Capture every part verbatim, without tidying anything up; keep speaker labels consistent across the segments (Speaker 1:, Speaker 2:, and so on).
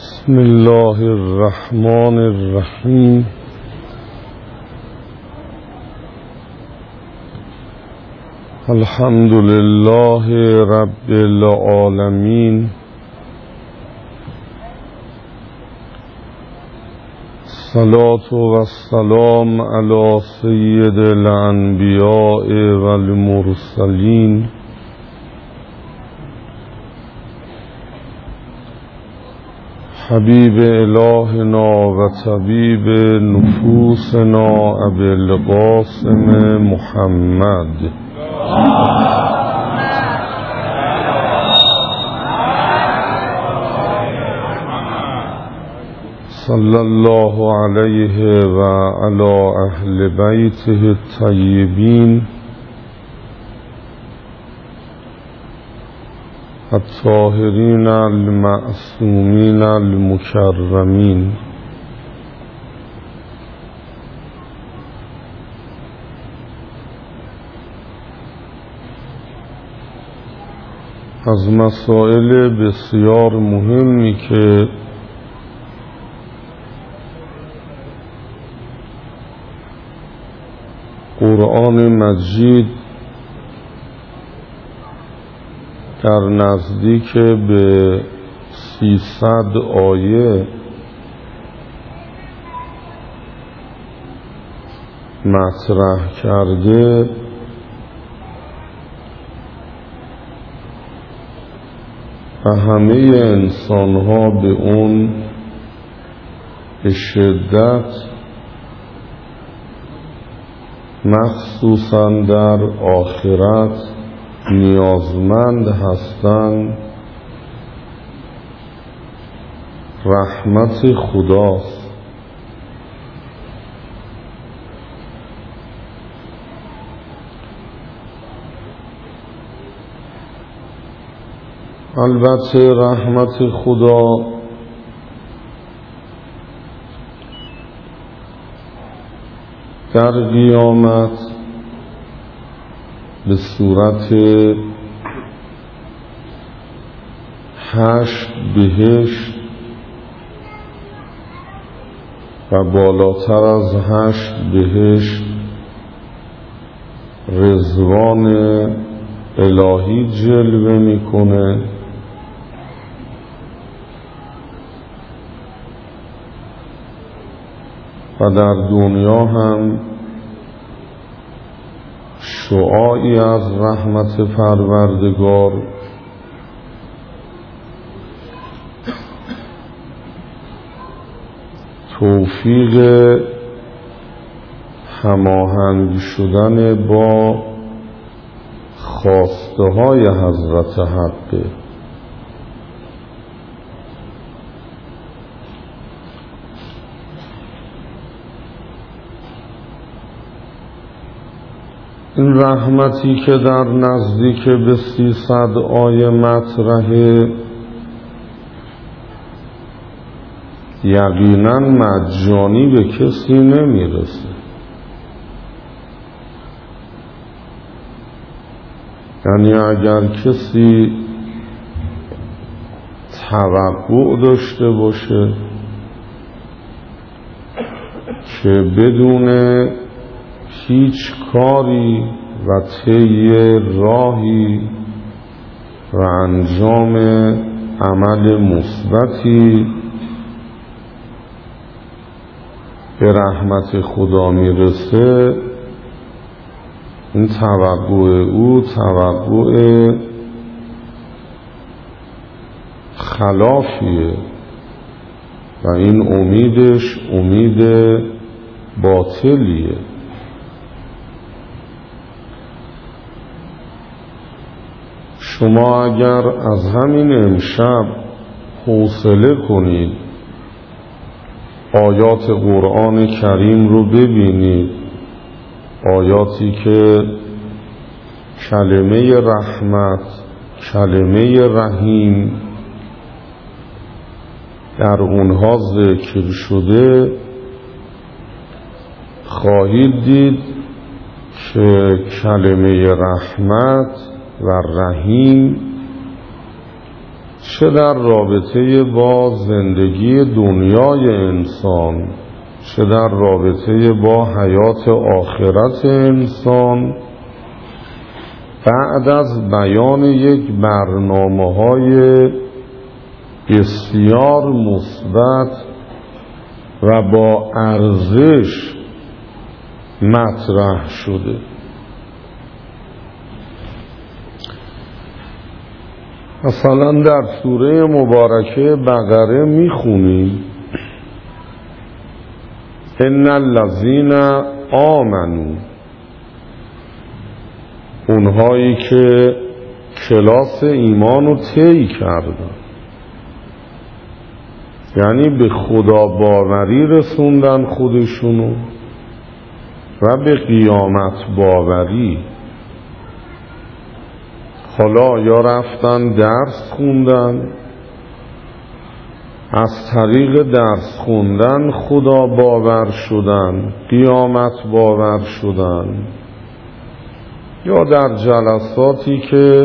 Speaker 1: بسم الله الرحمن الرحیم. الحمد لله رب العالمین. الصلاة والسلام علی سید الانبیاء والمرسلین حبیب الهنا و طبیب نفوسنا ابی القاسم محمد صلی الله علیه و علی اهل بیته الطیبین الطاهرین المعصومین المکرمین. از مسائل بسیار مهمی که قرآن مجید در نزدیک به سیصد آیه مطرح کرده و همه انسان ها به اون به شدت مخصوصا در آخرت نیازمند هستند. رحمت خداست. البته رحمت خدا در قیامت به صورت هشت بهشت و بالاتر از هشت بهشت رضوان الهی جلوه میکنه و در دنیا هم شعاعی از رحمت پروردگار توفیق هماهنگ شدن با خواسته های حضرت حقه. این رحمتی که در نزدیک به سیصد آیه مطرحه یقینا مجانی به کسی نمیرسه. یعنی اگر کسی توقع داشته باشه که بدون هیچ کاری و طی راهی و انجام عمل مثبتی به رحمت خدا میرسه، این توقع او توقع خلافیه و این امیدش امید باطلیه. شما اگر از همین امشب حوصله کنید آیات قرآن کریم رو ببینید، آیاتی که کلمه رحمت، کلمه رحیم در اونها ذکر شده، خواهید دید که کلمه رحمت و رحیم چه در رابطه با زندگی دنیای انسان، چه در رابطه با حیات آخرت انسان، بعد از بیان یک برنامه‌های بسیار مثبت و با ارزش مطرح شده. مثلا در سوره مبارکه بقره میخونیم ان الذین آمنوا، اونهایی که کلاس ایمان رو طی کردن، یعنی به خدا باوری رسوندن خودشونو و به قیامت باوری. حالا یا رفتن درس خوندن، از طریق درس خوندن خدا باور شدن، قیامت باور شدن، یا در جلساتی که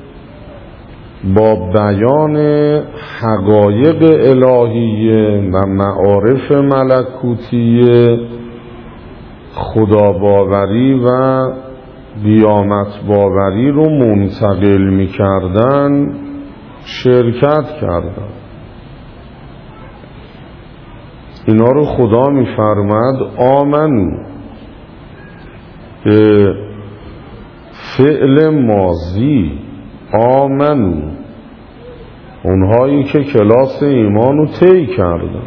Speaker 1: با بیان حقایق الهیه و معارف ملکوتیه خدا باوری و قیامت باوری رو منتقل می کردن شرکت کردن. اینا رو خدا می فرماد آمنو، به فعل ماضی آمنو، اونهایی که کلاس ایمان رو طی کردن.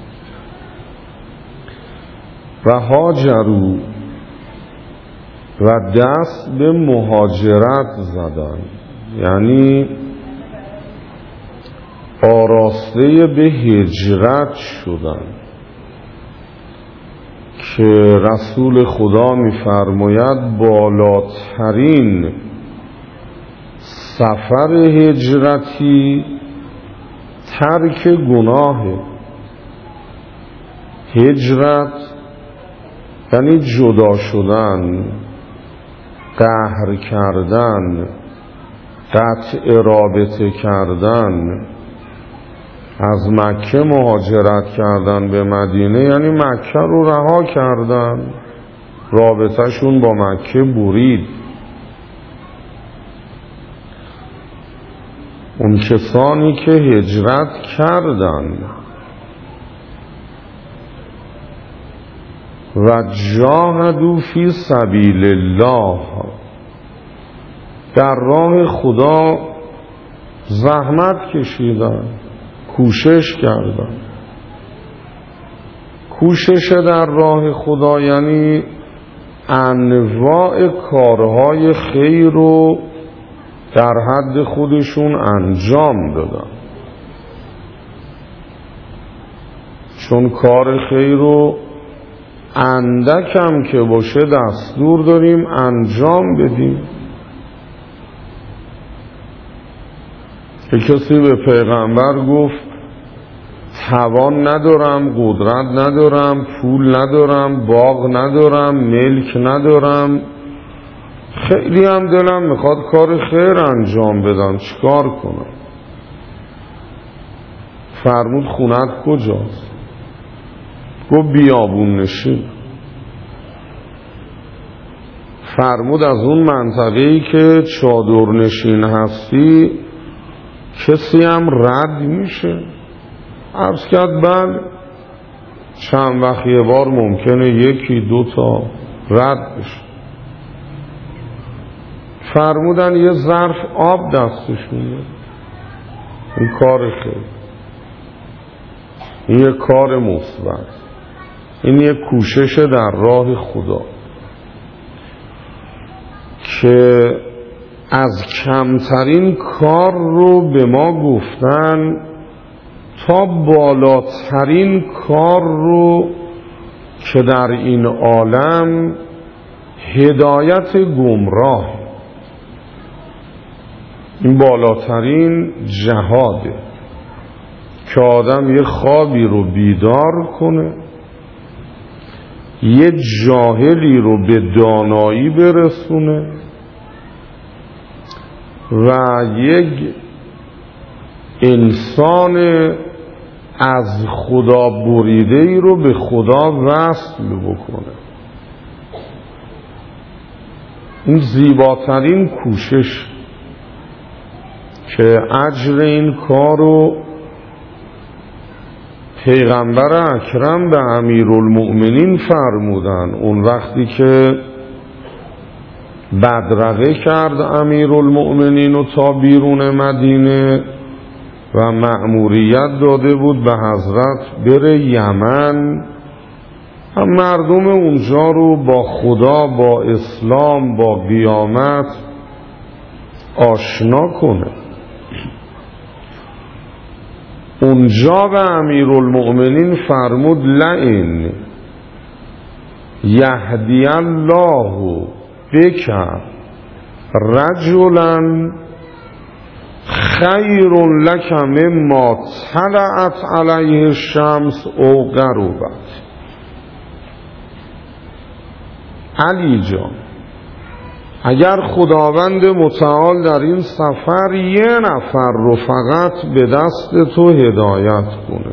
Speaker 1: و هاجروا، و دست به مهاجرت زدن، یعنی آراسته به هجرت شدن، که رسول خدا می‌فرماید بالاترین سفر هجرتی ترک گناه. هجرت یعنی جدا شدن، قهر کردن، قطع رابطه کردن. از مکه مهاجرت کردن به مدینه یعنی مکه رو رها کردن، رابطهشون با مکه برید. اون کسانی که هجرت کردن و جاهدوا فی سبیل الله، در راه خدا زحمت کشیدن، کوشش کردن. کوشش در راه خدا یعنی انواع کارهای خیر رو در حد خودشون انجام دادن، چون کار خیر رو اندک هم که باشه دستور داریم انجام بدیم. که کسی به پیغمبر گفت توان ندارم، قدرت ندارم، پول ندارم، باغ ندارم، ملک ندارم، خیلی هم دلم میخواد کار خیر انجام بدم، چیکار کنم؟ فرمود خونت کجاست؟ گفت بیابون نشین. فرمود از اون منطقه‌ای که چادر نشین هستی کسی هم رد میشه؟ عرض کرد بله، چند وقت یه بار ممکنه یکی دو تا رد بشه. فرمودن یه ظرف آب دستشونه، این کار خیر، این یه کار مثبت، این یه کوشش در راه خدا. که از کمترین کار رو به ما گفتن تا بالاترین کار رو که در این عالم هدایت گمراه، این بالاترین جهاده که آدم یه خوابی رو بیدار کنه، یه جاهلی رو به دانایی برسونه و یک انسان از خدا بریده ای رو به خدا وصل بکنه. این زیباترین کوشش که اجر این کار رو پیغمبر اکرم به امیرالمؤمنین فرمودن اون وقتی که بدرقه کرد امیرالمؤمنین و تا بیرون مدینه و مأموریت داده بود به حضرت بره یمن و مردم اونجا رو با خدا، با اسلام، با قیامت آشنا کنه. اونجا به امیرالمؤمنین فرمود لئن یهدی الله بک رجلا خیر لک مما طلعت علیه الشمس او غربت. علی جان، اگر خداوند متعال در این سفر یه نفر رو فقط به دست تو هدایت کنه،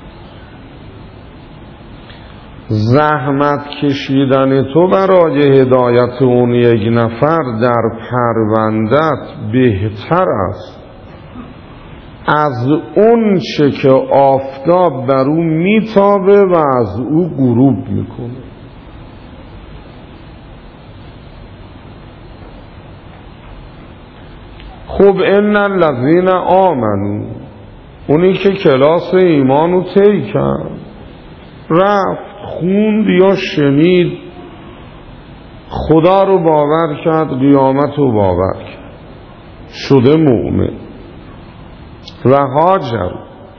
Speaker 1: زحمت کشیدن تو برای هدایت اون یک نفر در پروندت بهتر است از اون چه که آفتاب بر او میتابه و از او غروب میکنه. خب ان الذین آمنوا، اونی که کلاس ایمانو طی کرد، رفت خوند یا شنید، خدا رو باور کرد، قیامت رو باور کرد، شده مؤمن و هاجر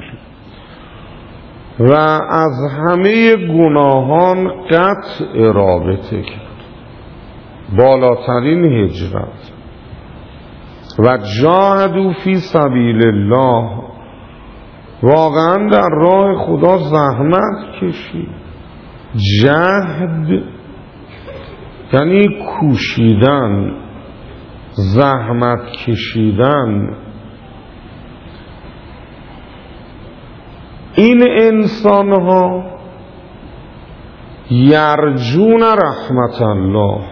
Speaker 1: و از همه گناهان قطع رابطه کرد، بالاترین هجرت، و جاهدوا فی سبیل الله، واقعا در راه خدا زحمت کشید. جهد یعنی کوشیدن، زحمت کشیدن. این انسان ها یرجون رحمت الله،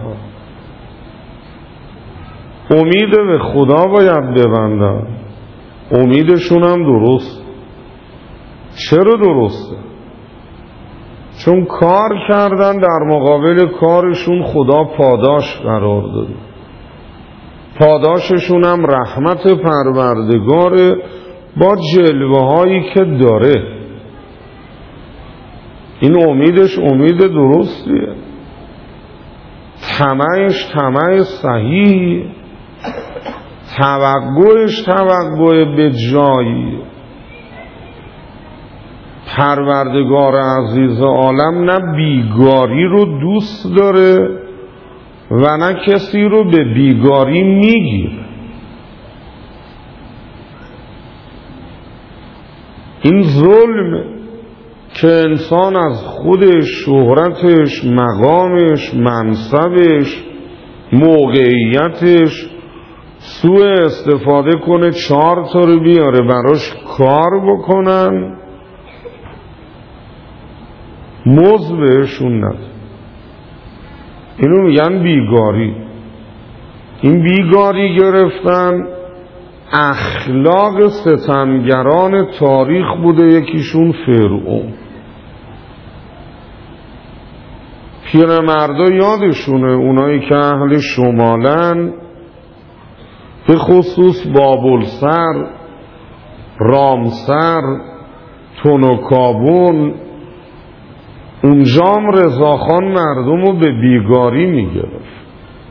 Speaker 1: امید به خدا باید ببندن. امیدشون هم درست. چرا درسته؟ چون کار کردن، در مقابل کارشون خدا پاداش قرار داده. پاداششون هم رحمت پروردگاره با جلوه هایی که داره. این امیدش امید درستیه، طمعش طمع صحیح، توقعش توقع به جایی. پروردگار عزیز عالم نه بیگاری رو دوست داره و نه کسی رو به بیگاری میگیره. این ظلمه که انسان از خودش، شهرتش، مقامش، منصبش، موقعیتش سوء استفاده کنه، چهار تا رو بیاره براش کار بکنن، مزد بهشون نده. اینو میگن بیگاری. این بیگاری گرفتن اخلاق ستمگران تاریخ بوده. یکیشون فرعون. پیرمردا یادشونه، اونایی که اهل شمالن، به خصوص بابلسر، رامسر، تونوکابون، اونجام رضاخان مردم رو به بیگاری میگرفت.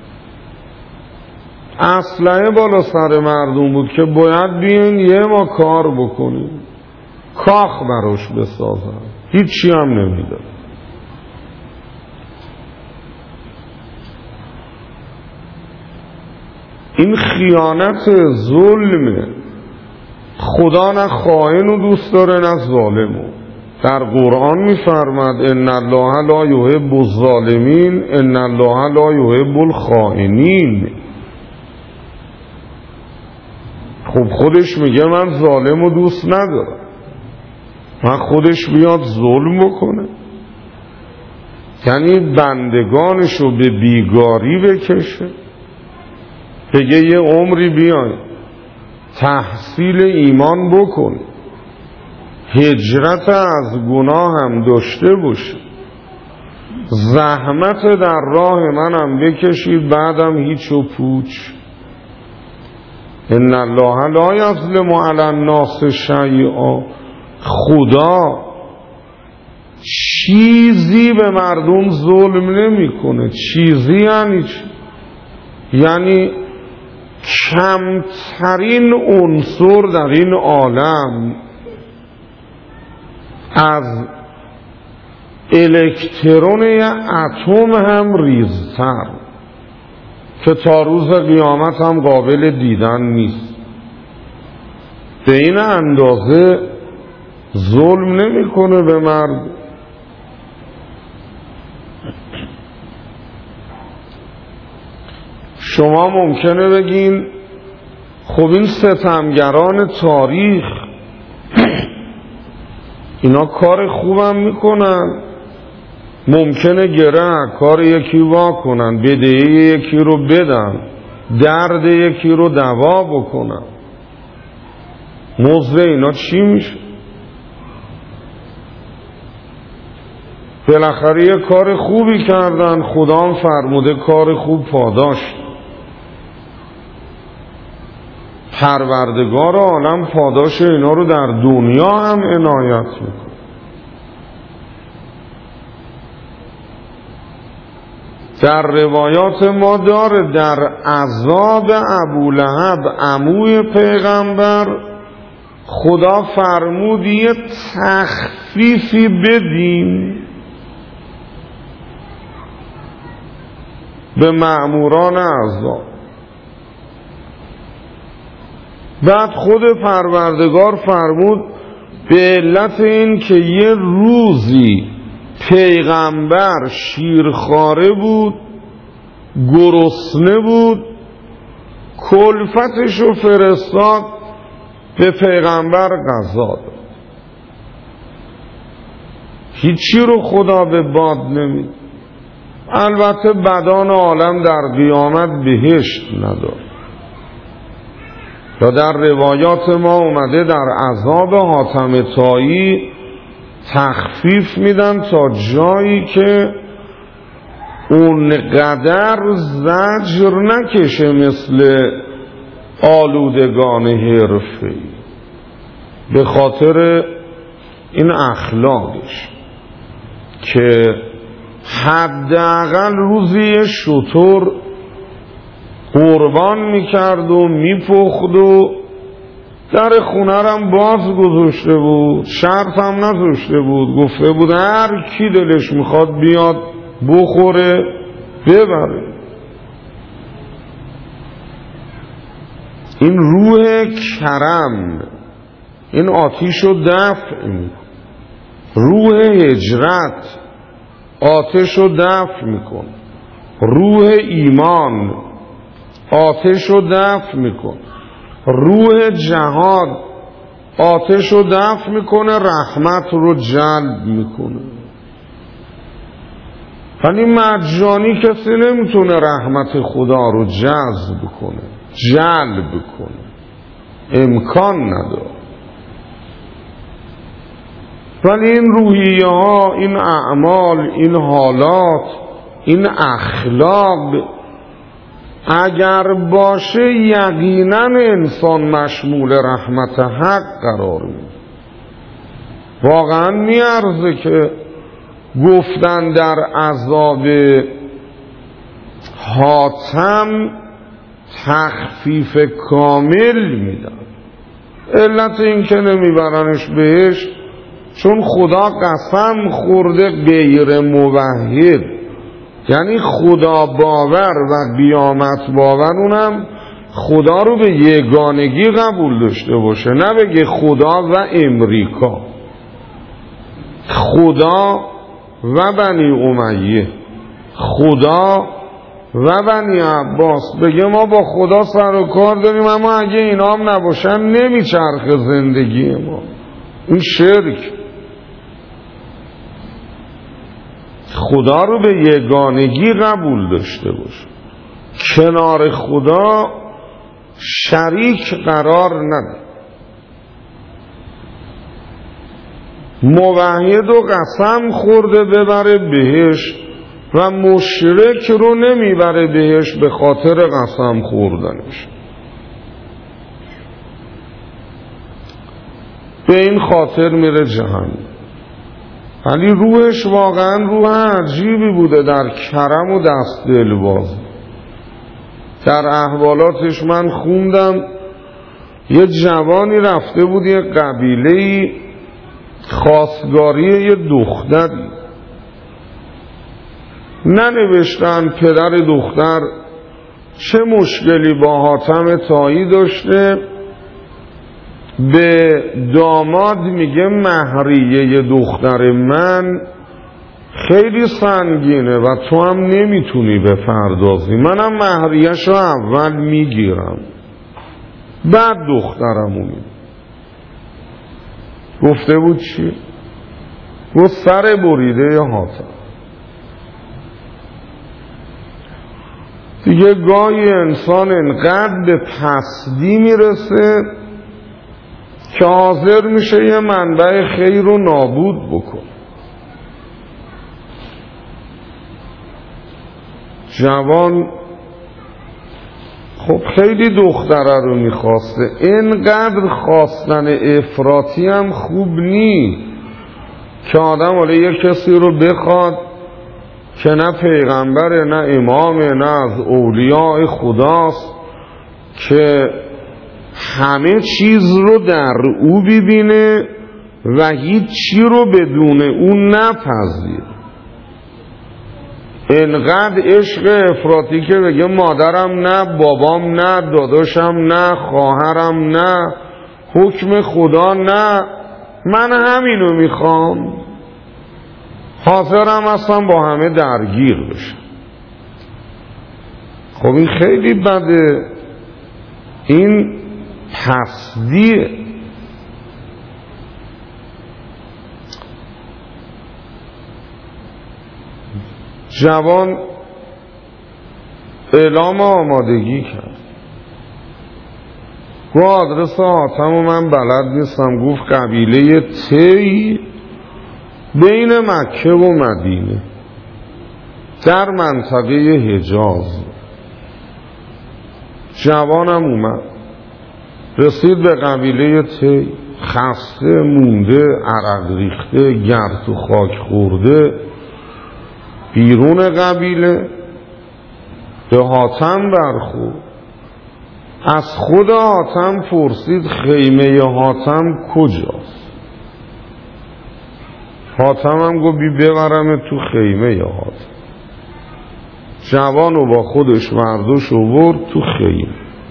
Speaker 1: اسلحه بالا سر مردم بود که باید بیاین یه ما کار بکنیم، کاخ براش بسازن، هیچی هم نمیداد. این خیانت، ظلمه. خدا نه خائن رو دوست داره نه ظالمو. در قرآن میفرماد ان الله لا یحب الظالمین ان الله لا یحب الخائنین. خب خودش میگه من ظالم و دوست ندارم، من خودش بیاد ظلم بکنه؟ یعنی بندگانشو به بیگاری بکشه، بگه یه عمری بیای تحصیل ایمان بکن، هجرت از گناه هم داشته باشه، زحمت در راه منم بکشید، بعدم هیچ و پوچ. ان الله لا یظلم علی الناس شیئا، خدا چیزی به مردم ظلم نمیکنه. چیزی یعنی چی؟ یعنی کمترین عنصر در این عالم از الکترون اتم هم ریزتر که تا روز قیامت هم قابل دیدن نیست، به این اندازه ظلم نمیکنه به مرد. شما ممکنه بگین خب این ستمگران تاریخ اینا کار خوبم میکنن، ممکنه گره کار یکی وا کنن، بدهی یکی رو بدن، درد یکی رو دوا بکنن، مزد اینا چی میشه؟ بالاخره یه کار خوبی کردن، خدا هم فرموده کار خوب پاداش. پروردگار عالم پاداش اینا رو در دنیا هم عنایت میکنه. در روایات ما داره در عذاب ابولهب عموی پیغمبر خدا فرمود یه تخفیفی بدیم به مأموران عذاب. بعد خود پروردگار فرمود به علت این که یه روزی پیغمبر شیرخواره بود، گرسنه بود، کلفتشو فرستاد به پیغمبر غذا داد. هیچی رو خدا به باد نمید. البته بدان عالم در قیامت بهشت نداره. یا در روایات ما اومده در عذاب حاتم طایی تخفیف میدن تا جایی که اون قدر زجر نکشه مثل آلودگان حرفه‌ای، به خاطر این اخلاقش که حداقل روزی شتر قربان میکرد و میپخت و در خونه هم باز گذاشته بود، شرط هم نذاشته بود، گفته بود هر کی دلش میخواد بیاد بخوره ببره. این روح کرم، این آتیش رو دفع میکنه. روح هجرت آتش رو دفع میکنه. روح ایمان آتش رو دفع میکنه. روح جهاد آتش رو دفع میکنه، رحمت رو جلب میکنه. ولی مجانی کسی نمیتونه رحمت خدا رو جذب کنه، جلب کنه، امکان نداره. ولی این روحیه ها، این اعمال، این حالات، این اخلاق اگر باشه یقینا انسان مشمول رحمت حق قرار میده. واقعا میارزه که گفتن در عذاب حاتم تخفیف کامل میدن. علت این که نمیبرنش بهش چون خدا قسم خورده غیر موحد، یعنی خدا باور و قیامت باور اونم خدا رو به یگانگی قبول داشته باشه، نه بگه خدا و امریکا، خدا و بنی امیه، خدا و بنی عباس بگه ما با خدا سر و کار داریم، اما اگه اینا هم نباشن نمیچرخه زندگی ما. این شرک. خدا رو به یگانگی قبول داشته باش، کنار خدا شریک قرار نده. موحد و قسم خورده ببره بهشت و مشرک رو نمیبره بهشت به خاطر قسم خوردنش. به این خاطر میره جهنم. ولی روحش واقعا روح عجیبی بوده، در کرم و دست دلباز. در احوالاتش من خوندم یه جوانی رفته بود یه قبیله‌ای خواستگاری یه دختری، ننوشتن پدر دختر چه مشکلی با حاتم طایی داشته. به داماد میگه مهریه دختر من خیلی سنگینه و تو هم نمیتونی بپردازی، منم مهریه‌شو اول میگیرم بعد دخترمو میدم. گفته بود چی؟ گفت سر بریده حاتم. دیگه گاهی انسان انقدر به پستی میرسه که حاضر میشه یه منبع خیر رو نابود بکنه. جوان خب خیلی دختره رو میخواسته، اینقدر خواستن افراطی هم خوب نی که آدم حالا یه کسی رو بخواد که نه پیغمبره نه امامه نه از اولیاء خداست، که همه چیز رو در او ببینه و هیچ چی رو بدون اون نپذیر. انقدر عشق افراطی که بگه مادرم نه، بابام نه، داداشم نه، خواهرم نه، حکم خدا نه، من همینو میخوام، حاضرم هستم با همه درگیر بشم. خب این خیلی بده، این پسدیه. جوان اعلام آمادگی کرد، گفت آدرس حاتم و من بلد نیستم. گفت قبیله تی بین مکه و مدینه در منطقه حجاز. جوانم اومد، رسید به قبیله تی، خسته مونده، عرق ریخته، گرد و خاک خورده. بیرون قبیله به حاتم برخورد، از خود حاتم پرسید خیمه حاتم کجاست؟ حاتم هم گفت بی ببرم تو خیمه حاتم. جوانو با خودش برداشت آورد تو خیمه،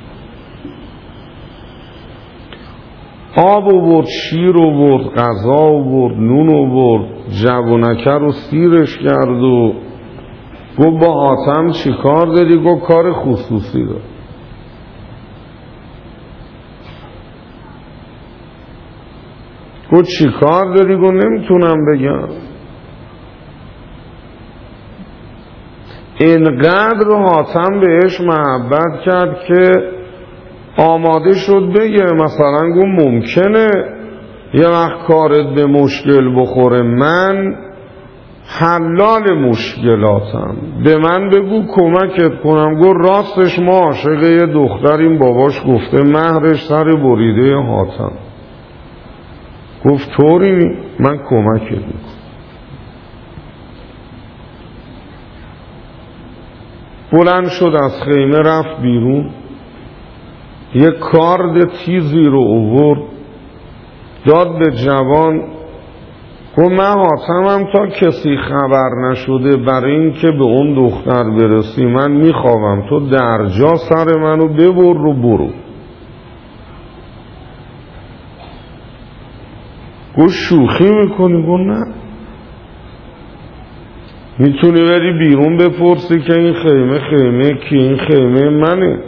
Speaker 1: آب آورد، شیر آورد، غذا آورد، نون آورد، جوانکه رو سیرش کرد و گفت با حاتم چی کار داری؟ گفت کار خصوصی دار. گفت چی کار داری؟ گفت نمیتونم بگم. اینقدر حاتم بهش محبت کرد که آماده شد بگه، مثلا گفت ممکنه یه وقت کارت به مشکل بخوره، من حلال مشکلاتم، به من بگو کمکت کنم. گفت راستش ما عاشق یه دختریم، باباش گفته مهرش سر بریده حاتم. گفت طوری من کمکت میکنم. بلند شد از خیمه رفت بیرون، یه کارد تیزی رو آورد داد به جوان. گفت من حاتمم تا کسی خبر نشده برای این که به اون دختر برسی من میخوابم، تو در جا سر منو ببر رو برو. گفت شوخی میکنی؟ گفت نه. میتونی بری بیرون بپرسی که این خیمه خیمه کی؟ این خیمه منه،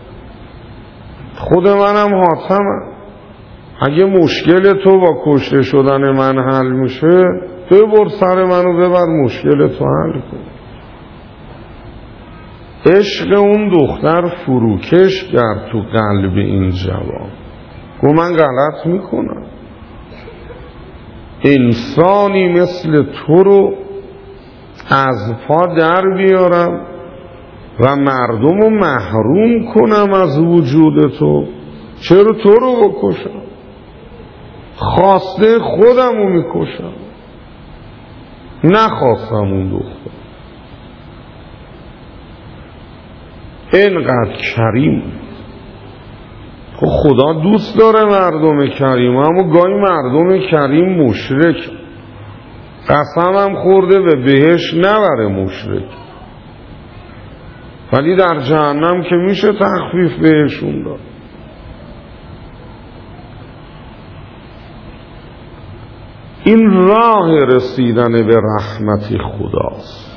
Speaker 1: خود منم حاتمم. اگه مشکل تو با کشته شدن من حل میشه، ببر سر منو ببر مشکل تو حل کن. عشق اون دختر فروکش کرد تو قلب این جوان. گو من غلط میکنم، انسانی مثل تو رو از پا در بیارم و مردم رو محروم کنم از وجود تو؟ چرا تو رو بکشم؟ خواسته خودم رو میکشم، نخواستم اون دختر. اینقدر کریم. خب خدا دوست داره مردم کریم، اما گاهی مردم کریم مشرک، قسمم خورده به بهش نبره مشرک، ولی در جهنم که میشه تخفیف بهشون داد. این راه رسیدن به رحمت خداست.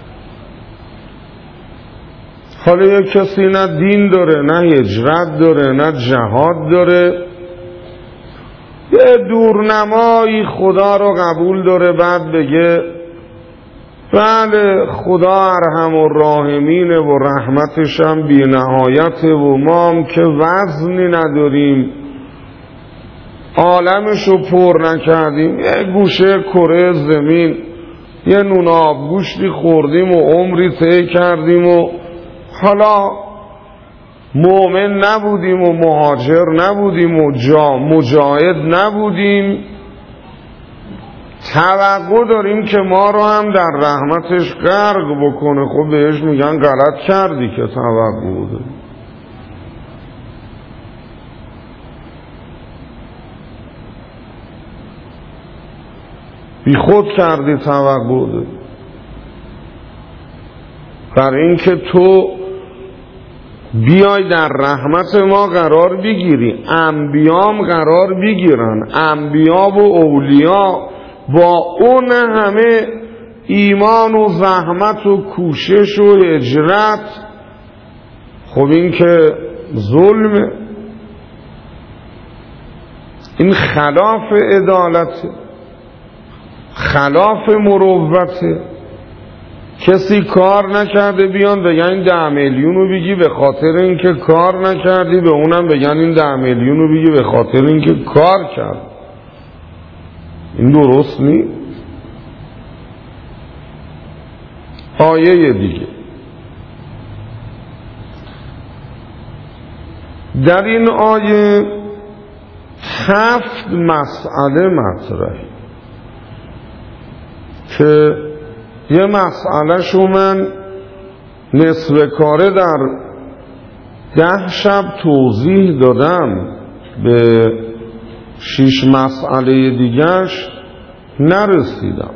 Speaker 1: حالا یک کسی نه دین داره، نه هجرت داره، نه جهاد داره، یه دورنمایی خدا رو قبول داره، بعد بگه بله خدا ارحم الراحمینه و رحمتش هم بی نهایته و ما هم که وزنی نداریم، عالمشو پر نکردیم، یه گوشه کره زمین یه نون آب گوشتی خوردیم و عمری طی کردیم و حالا مؤمن نبودیم و مهاجر نبودیم و جا مجاهد نبودیم، توقع داریم که ما رو هم در رحمتش غرق بکنه. خب بهش میگن غلط کردی که توقع بوده. بی خود کردی توقع بوده. برای اینکه تو بیای در رحمت ما قرار بگیری، انبیام قرار بگیرن، انبیا و اولیا با اون همه ایمان و زحمت و کوشش و هجرت، خب این که ظلمه، این خلاف عدالته، خلاف مروته. کسی کار نکرده بیان بگن این ده میلیون رو بگی به خاطر اینکه کار نکردی، به اونم بگن این ده میلیون رو بگی به خاطر اینکه کار کرد. این درست نیست. آیه دیگه در این آیه هفت مسئله مطرحه که یه مسئله شو من نصف کاره در ده شب توضیح دادم، به شش مسئله دیگرش نرسیدم.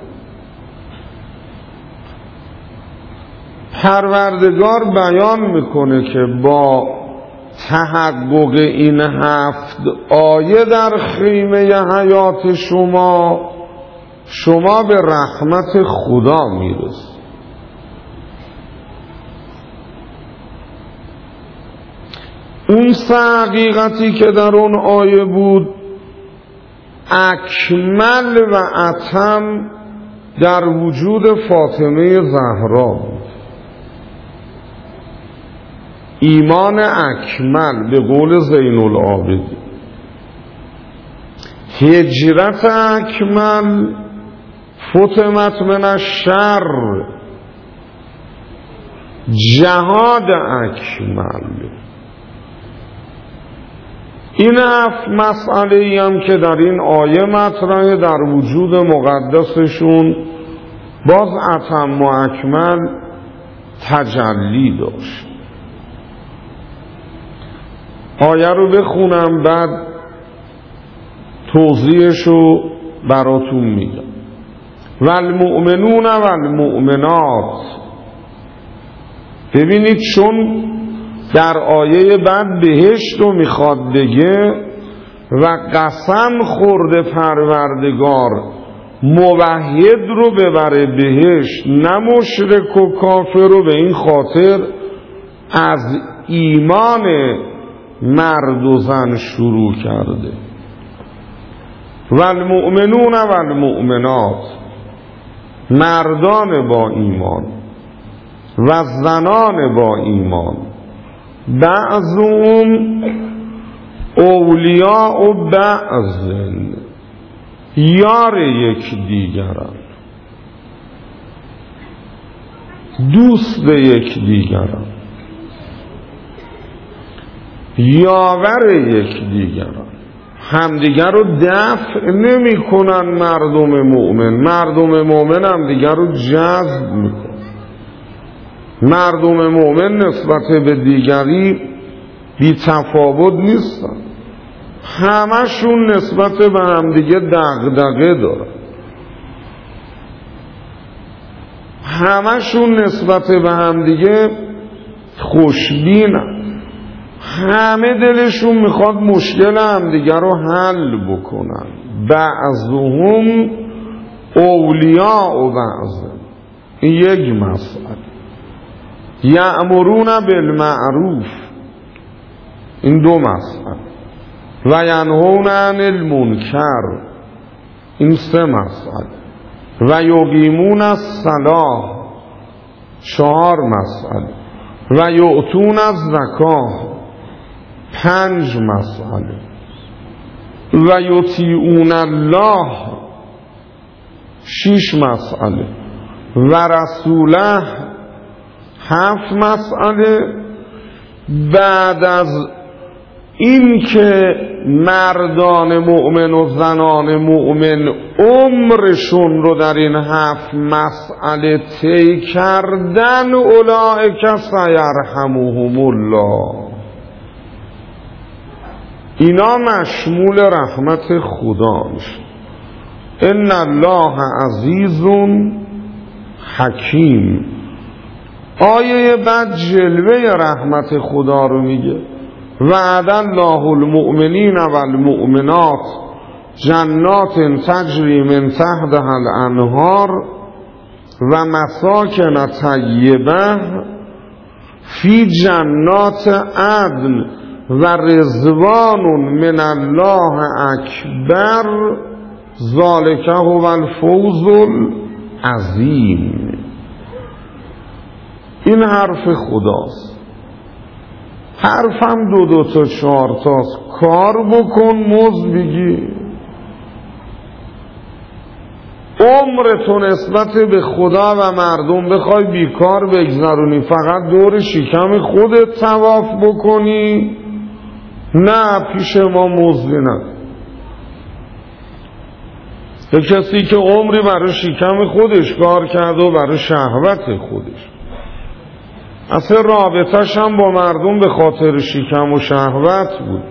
Speaker 1: پروردگار بیان میکنه که با تحقق این هفت آیه در خیمه حیات شما شما به رحمت خدا میرسید. اون سه حقیقتی که در اون آیه بود اکمل و اتم در وجود فاطمه زهرا بود. ایمان اکمل به قول زین العابدین، هجرت اکمل، فتمت من الشر، جهاد اکمل. این هفت مسئله ای هم که در این آیه مطرحه در وجود مقدسشون باز اتم و اکمل تجلی داشت. آیه رو بخونم بعد توضیحشو براتون میگم. والمؤمنون والمؤمنات، ببینید چون در آیه بعد بهشت رو میخواد بگه و قسم خورده پروردگار موحد رو ببره بهش، نه مشرک و کافر رو. به این خاطر از ایمان مرد و زن شروع کرده. والمؤمنون والمؤمنات، مردان با ایمان و زنان با ایمان، بعضهم اولیاء و بعض، یار یک دیگران، دوست یک دیگران، یاور یک دیگران. همدیگر رو دفع نمی کنن. مردم مؤمن مردم مؤمن همدیگر رو جذب می کنن. مردم مؤمن نسبت به دیگری بی تفاوت نیستن، همشون نسبت به همدیگه دغدغه دارن، همشون نسبت به همدیگه خوشبینن، همه دلشون میخواد مشکل همدیگه رو حل بکنن. بعضهم اولیاء و بعض، این یک مسئله. یأمرون بالمعروف، این دو مسئله. و ینهون عن المنکر، این سه مسئله. و یقیمون الصلاة، چهار مسئله. و یؤتون الزکاة، پنج مسئله. و یطیعون الله، شش مسئله. و رسوله، هفت مسئله. بعد از این که مردان مؤمن و زنان مؤمن عمرشون رو در این هفت مسئله طی کردن، اولئک سیرحمهم الله، اینا مشمول رحمت خدا میشه. ان الله عزیز حکیم. آیه بعد جلوه رحمت خدا رو میگه. وعد الله المؤمنین والمؤمنات جنات تجری من تحتها الانهار و مساکن طیبه فی جنات عدن و رضوان من الله اکبر ذالک هو الفوز العظیم. این حرف خداست. حرفم دو دو تا چهار تاست. کار بکن مزد بگی. عمرتون نسبت به خدا و مردم بخوای بیکار بگذرونی، فقط دور شکم خودت طواف بکنی، نه پیش ما مزدی نده. به کسی که عمری برای شکم خودش کار کرده و برای شهوت خودش، اصلا رابطش هم با مردم به خاطر شکم و شهوت بود.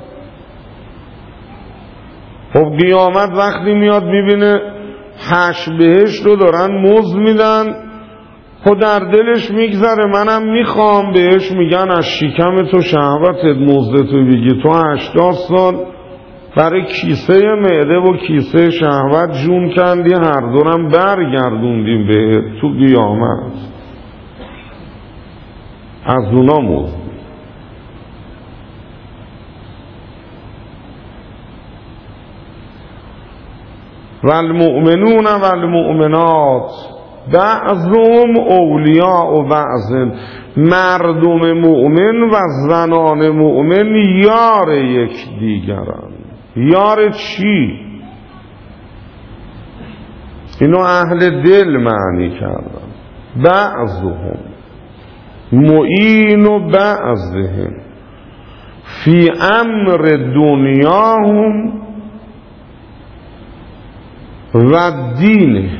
Speaker 1: خب قیامت وقتی میاد میبینه هشت بهشت رو دارن مزد میدن، خود در دلش میگذره منم میخوام. بهش میگن از شکم تو شهوتت مزدتو بگی. تو هشتاد سال برای کیسه معده و کیسه شهوت جون کندی، هر دورم برگردوندیم به تو قیامت از اونا مزد. والمؤمنون والمؤمنات بعضهم اولیاء و بعض، مردم مؤمن و زنان مؤمن یار یک دیگران. یار چی؟ اینو اهل دل معنی کردن. بعضهم معین و بعضهم فی امر دنیاهم و دینه.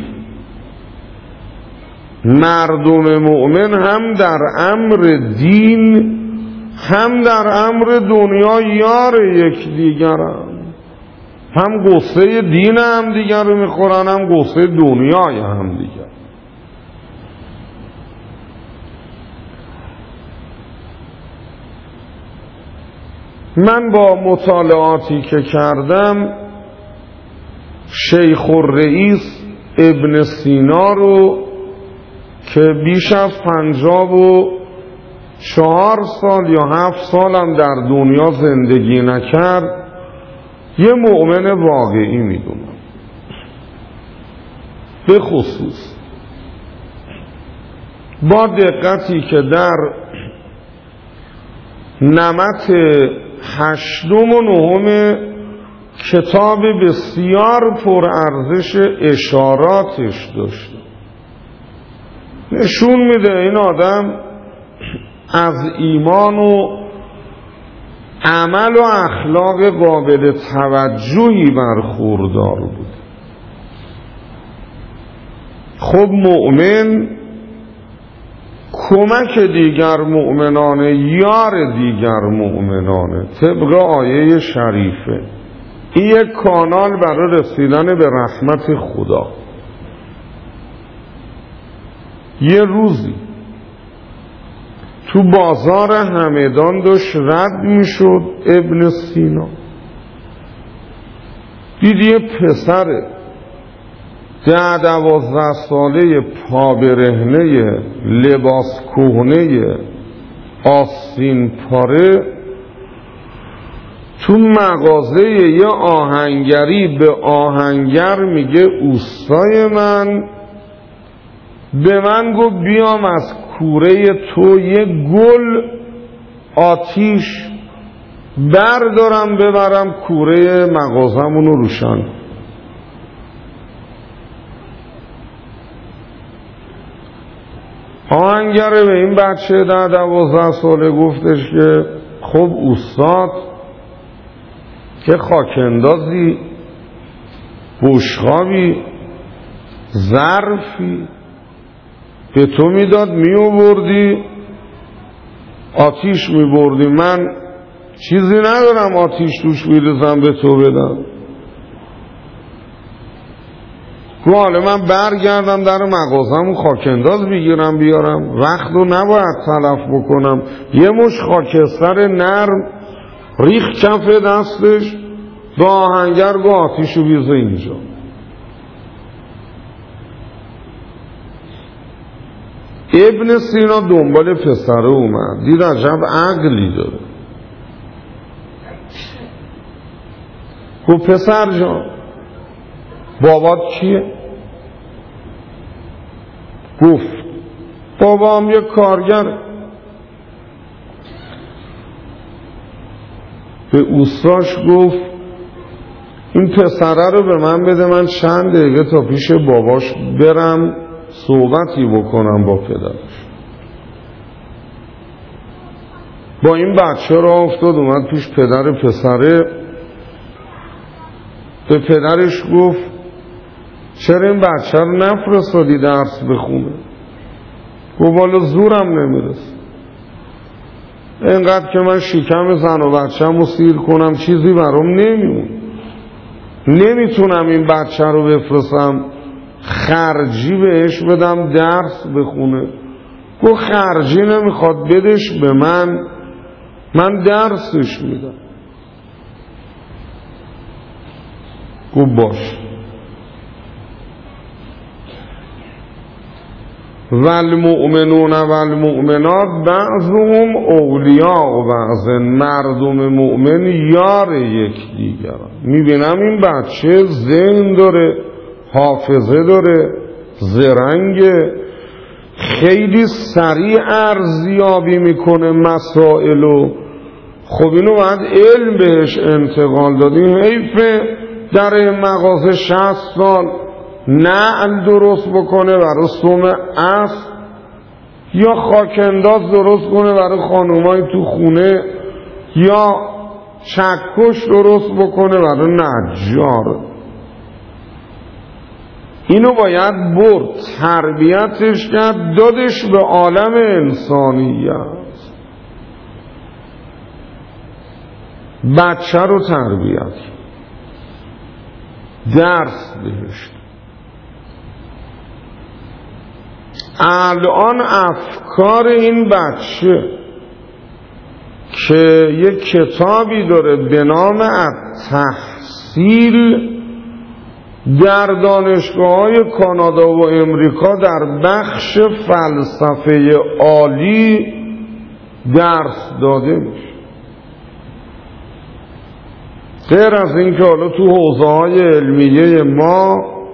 Speaker 1: مردم مؤمن هم در امر دین هم در امر دنیا یار یک دیگرن. هم قصه دین هم دیگر رو میخورن، هم قصه دنیای هم دیگر. من با مطالعاتی که کردم، شیخ الرئیس ابن سینا رو که بیش از پنجاه و چهار سال یا هفت سالم در دنیا زندگی نکرد یه مؤمن واقعی میدونم. به خصوص با دقتی که در نمط هشتم و نهم کتاب بسیار پرارزش اشاراتش داشته، نشون میده این آدم از ایمان و عمل و اخلاق قابل توجهی برخوردار بود. خب مؤمن کمک دیگر مؤمنانه، یار دیگر مؤمنانه، طبق آیه شریفه. این یک کانال برای رسیدن به رحمت خدا. یه روزی تو بازار همدان داشت رد میشد ابن سینا، دید یه پسر ده دوازده ساله پا برهنه، لباس کهنه، آستین پاره تو مغازه یه آهنگری به آهنگر میگه اوستای من به من گفت بیام از کوره تو یه گل آتیش بردارم ببرم کوره مغازمونو روشن. آهنگره به این بچه ده دوازده ساله گفتش که خب استاد که خاکندازی، بشقابی، ظرفی به تو میداد میووردی آتیش میبردی، من چیزی ندارم آتیش توش بیرزم به تو بدم. گو حالا من برگردم در مغازم و خاکنداز بگیرم بیارم، وقت رو نباید تلف بکنم. یه مش خاکستر نرم ریخ کف دستش، با آهنگر گو آتیشو بیزه اینجا. ابن سینا دنبال پسره اومد، دید عجب عقلی داره. گفت پسر جان بابات کیه؟ گفت بابام یه کارگره. به اوستاش گفت این پسره رو به من بده، من چند دقیقه تا پیش باباش برم صحبتی بکنم با پدرش. با این بچه را افتاد اومد پیش پدر پسره، به پدرش گفت چرا این بچه رو نفرستادی درس بخونه؟ گفت والا زورم نمیرسه، اینقدر که من شکم زن و بچه‌مو سیر کنم چیزی برام نمیمون، نمیتونم این بچه رو بفرستم خرجی بهش بدم درس بخونه. گفت خرجی نمیخواد بدش به من، من درسش میدم. گفت باش. والمؤمنون والمؤمنات بعضهم اولیاء بعض، مردم مؤمن یار یک دیگر. میبینم این بچه ذهن داره، حافظه داره، زرنگه، خیلی سریع ارزیابی میکنه مسائلو. خب اینو باید علم بهش انتقال دادیم. حیفه در مغازه شصت سال نعل درست بکنه برای سوم اسب، یا خاکنداز درست کنه برای خانومای تو خونه، یا چکش درست بکنه برای نجار. اینو باید برد، تربیتش کرد، دادش به عالم انسانیت. بچه رو تربیت، درس بهش. الان افکار این بچه که یک کتابی داره به نام التحصیل در دانشگاه‌های کانادا و امریکا در بخش فلسفه عالی درس داده میشه. غیر از این که حالا تو حوزه‌های علمیه ما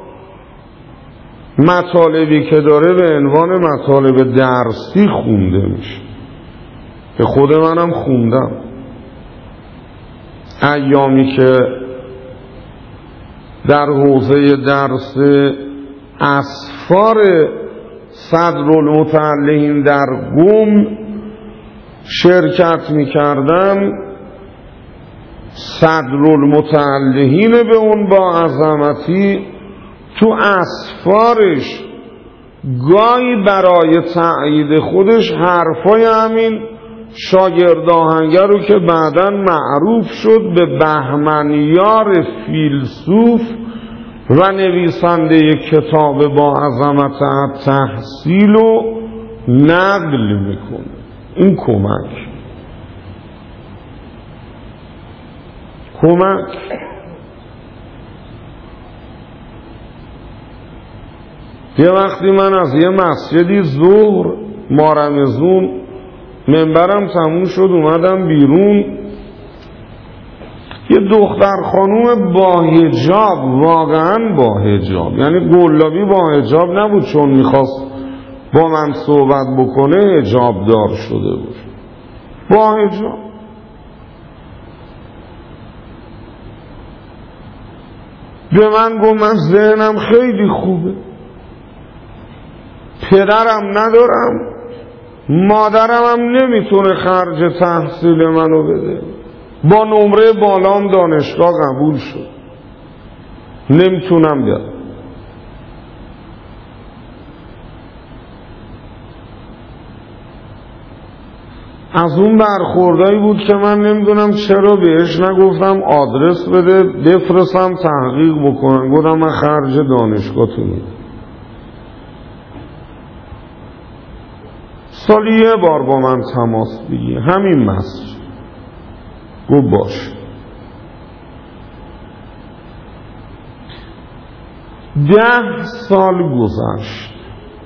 Speaker 1: مطالبی که داره به عنوان مطالب درسی خونده میشه که خود منم خوندم ایامی که در حوزه درس اسفار صدرالمتعلقین در قم شرکت میکردم. صدرالمتعلقین به اون با عظمتی تو اسفارش گاهی برای تأیید خودش حرفای همین شاگرد آهنگر رو که بعداً معروف شد به بهمنیار فیلسوف و نویسنده کتاب با عظمت التحصیل رو نقل میکنه. این کمک کمک یه وقتی من از یه مسجدی ظهر مارمزون منبرم تموم شد اومدم بیرون، یه دختر خانوم با حجاب، واقعا با حجاب، یعنی گلابی با حجاب نبود چون میخواست با من صحبت بکنه حجاب دار شده بود، با حجاب. به من گفت من ذهنم خیلی خوبه، پدرم ندارم، مادرم هم نمیتونه خرج تحصیل منو بده، با نمره بالام دانشگاه قبول شد، نمیتونم بیاد. از اون برخوردایی بود که من نمیدونم چرا بهش نگفتم آدرس بده بفرستم تحقیق بکنم، گفتم من خرج دانشگاه تو میدم. سالی یه بار با من تماس بگیر، همین مسجد. گفت باش. ده سال گذشت،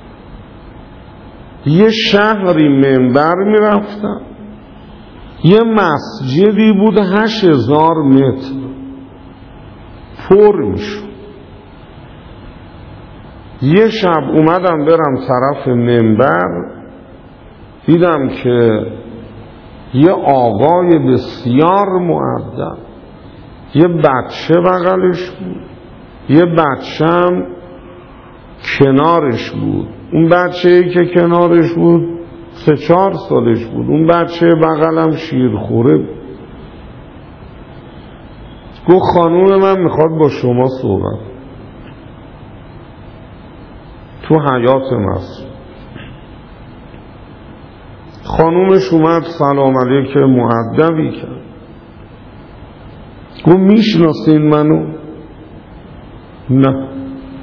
Speaker 1: یه شهری منبر میرفتم، یه مسجدی بود هشت هزار متر پر میشد. یه شب اومدم برم طرف منبر، دیدم که یه آقای بسیار مؤدب، یه بچه بغلش بود، یه بچه هم کنارش بود. اون بچه‌ای که کنارش بود سه چهار سالش بود، اون بچه بغلم شیرخوره بود. گفت خانوم من میخواد با شما صحبت. تو حیات مسجد خانومش اومد سلام علیک مؤدبی کرد، گفت میشناسین منو؟ نه،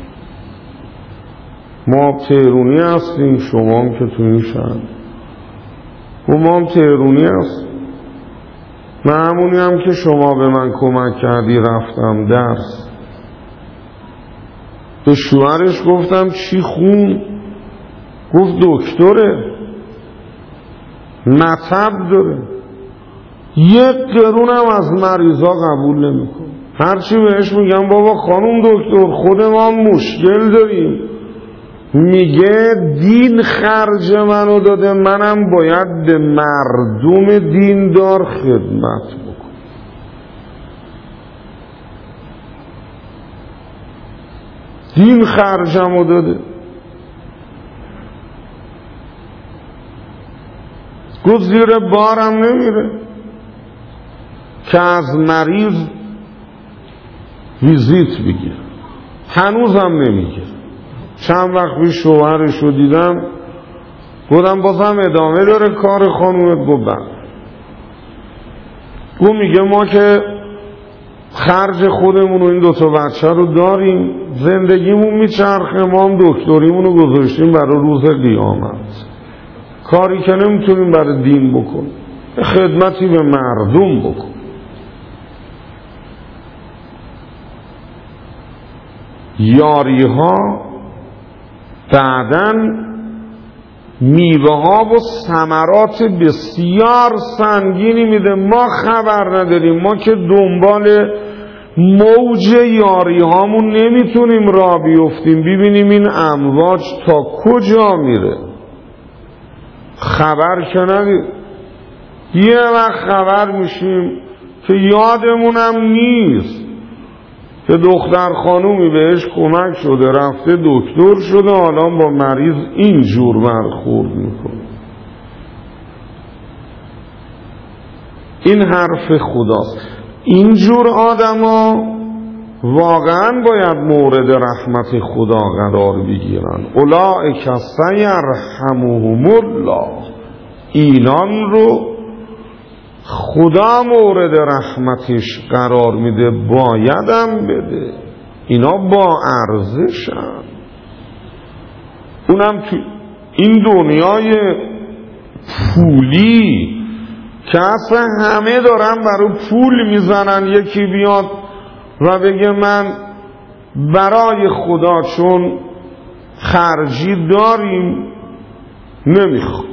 Speaker 1: ما تهرونی هستیم، شما هم که تو این شهر. گفت ما هم تهرونی هستیم، من همونی هم که شما به من کمک کردی رفتم درس. به شوهرش گفتم چی خون؟ گفت دکتره، مطب داره، یک قرونم از مریضا قبول نمیکنه. هرچی بهش میگم بابا خانم دکتر خود ما مشکل داریم، میگه دین خرج منو داده، منم باید به مردم دیندار خدمت بکنم. دین خرجمو داده. گفت زیر بارم نمیره که از مریض ویزیت بگیر، هنوزم نمیگیر. چند وقت پیش شوهرش رو دیدم، گفتم بازم ادامه داره کار خانومت؟ گفت بله. گفت میگه ما که خرج خودمون و این دوتا بچه رو داریم، زندگیمون میچرخه، ما هم دکتریمون رو گذاشتیم برای روز قیامت، کاری که نمیتونیم برای دین بکن، خدمتی به مردم بکن. یاری ها بعدن میوه ها و ثمرات بسیار سنگینی میده. ما خبر نداریم، ما که دنبال موج یاری هامون نمیتونیم راه بیفتیم ببینیم این امواج تا کجا میره. خبر که نداریم. یه وقت خبر میشیم که یادمونم نیست که دختر خانومی بهش کمک شده، رفته دکتر شده، حالا با مریض اینجور برخورد میکنه. این حرف خداست. اینجور آدما واقعا باید مورد رحمت خدا قرار بگیرن. اولئک سیرحمهم الله. اینان رو خدا مورد رحمتش قرار میده، بایدم بده. اینا با ارزشن. اونم تو این دنیای پولی که اصلا همه دارن برای پول میزنن، یکی بیاد و بگه من برای خدا چون خرجی داریم نمیخوام.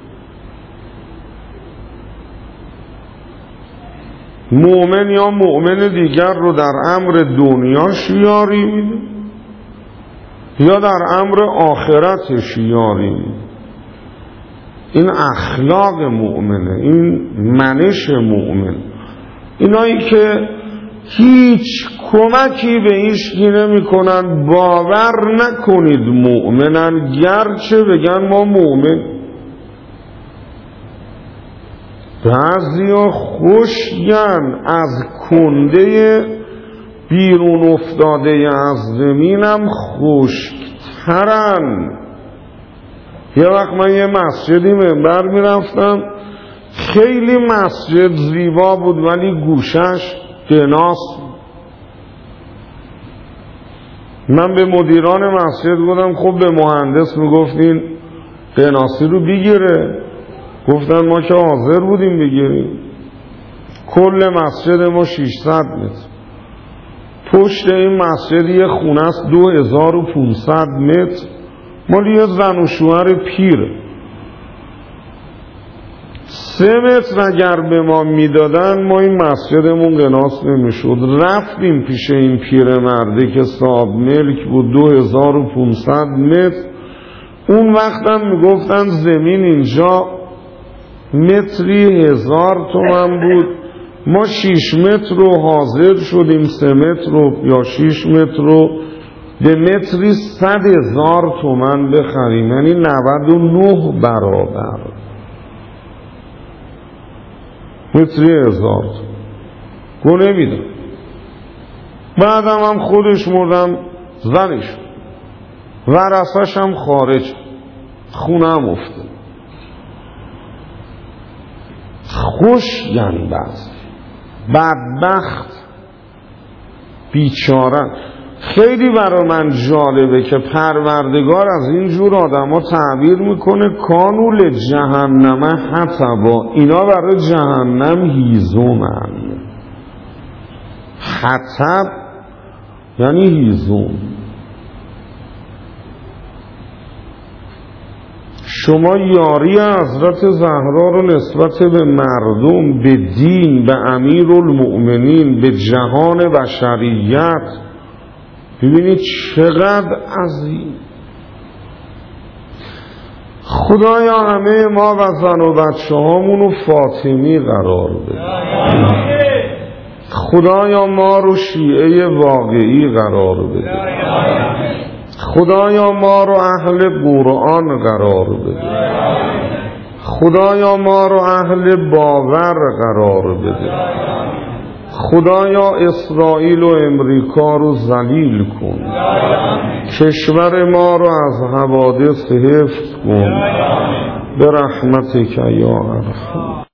Speaker 1: مؤمن یا مؤمن دیگر رو در امر دنیاش یاری میده یا در امر آخرتش یاری میده. این اخلاق مؤمنه، این منش مؤمن. اینایی که هیچ کمکی به هیچکی نمی کنن باور نکنید مؤمنن، گرچه بگن ما مؤمن. بعضیا خوشگن از کنده بیرون افتاده از زمینم خشکترن. یه وقت من یه مسجدی منبر میرفتم، خیلی مسجد زیبا بود ولی گوشش قناس. من به مدیران مسجد گفتم خب به مهندس میگفتین قناسی رو بگیره. گفتن ما که حاضر بودیم بگیریم. کل مسجد ما ششصد متر، پشت این مسجد یه خونه است دو هزار و پونصد متر، مال یه زن و شوهر پیره. سه متر اگر به ما میدادن ما این مسجدمون قناس نمیشد. رفتیم پیش این پیر مرده که صاحب ملک بود، دو هزار و پونصد متر. اون وقتم میگفتن زمین اینجا متری هزار تومن بود. ما شیش متر رو حاضر شدیم سه متر رو یا شیش متر رو به متری صد هزار تومن بخریم، یعنی نود و نه برابر. متری هزار گو نمیدم. بعدم هم خودش مردم زنش ورثش هم خارج، خونه هم افتاد. خوشگن بعض بدبخت بیچاره. خیلی برای من جالبه که پروردگار از این جور آدم ها تعبیر میکنه کانول جهنم حطبا. اینا برای جهنم هیزومن. حطب یعنی هیزوم. شما یاری حضرت زهرا رو نسبت به مردم، به دین، به امیرالمؤمنین، به جهان بشریت ببینید چقدر عظیم. خدایا همه ما و زن و بچه هامونو فاطمی قرار بده. خدایا ما رو شیعه واقعی قرار بده. خدایا ما رو اهل قرآن قرار بده. خدایا ما رو اهل باور قرار بده. خدایا اسرائیل و امریکا رو ذلیل کن. کشور ما رو از حوادث حفظ کن به رحمتک یا ارحم.